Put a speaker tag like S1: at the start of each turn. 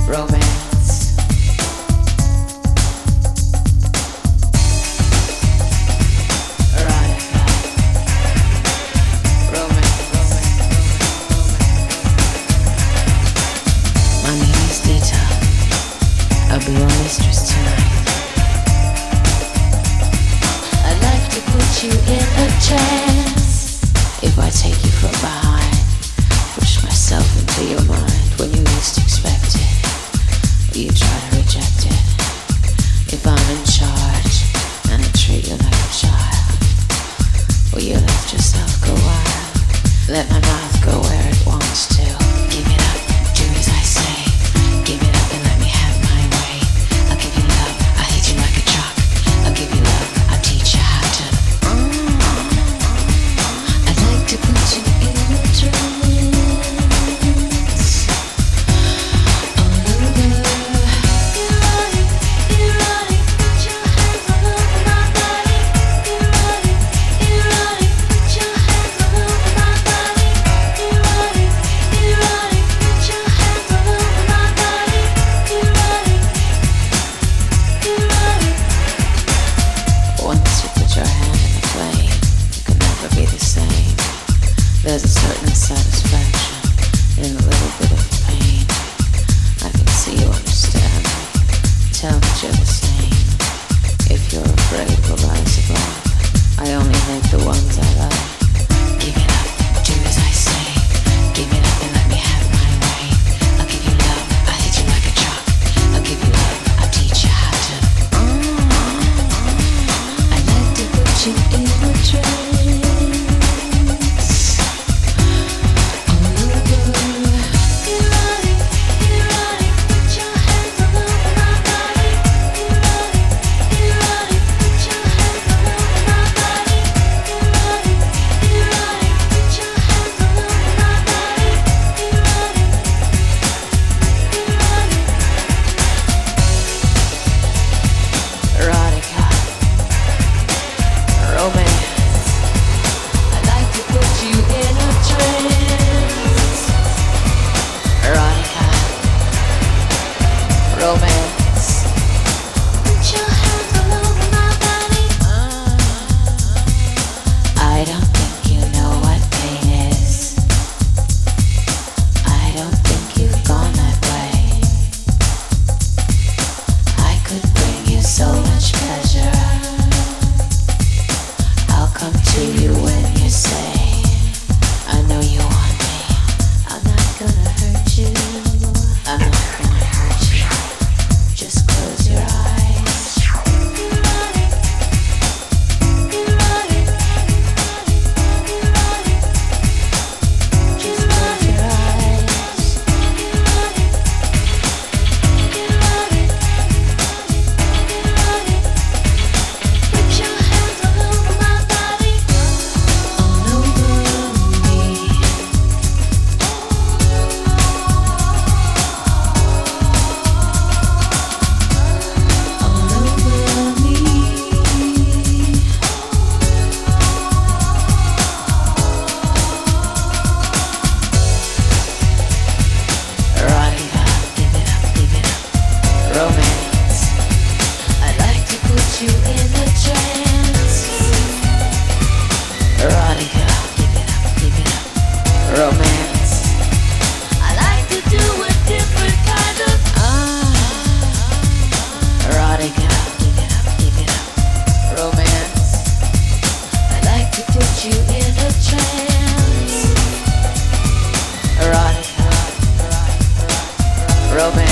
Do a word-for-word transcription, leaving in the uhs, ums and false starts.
S1: romance. Erotica, romance. My name is Dita. I'll be your mistress tonight. I'd like to put you in a trance. If I take you from behind, push myself into your mind when you least expect it, or you try to reject it. If I'm in charge and I treat you like a child, will you let yourself go wild? Let my mouth go where it wants to. Give it up, do as I say. Give it up and let me have my way. I'll give you love, I'll hit you like a truck. I'll give you love, I'll teach you how to. I'd like to put you in a trance. There's a certain satisfaction in a little bit of pain. I can see you understand me. Tell that you're the same. If you're afraid of the rise of love, I only hate the ones I love. Give it up, do as I say. Give it up and let me have my way. I'll give you love, I'll hit you like a truck. I'll give you love, I'll teach you how to. I'd like to put you in a trance. Romance.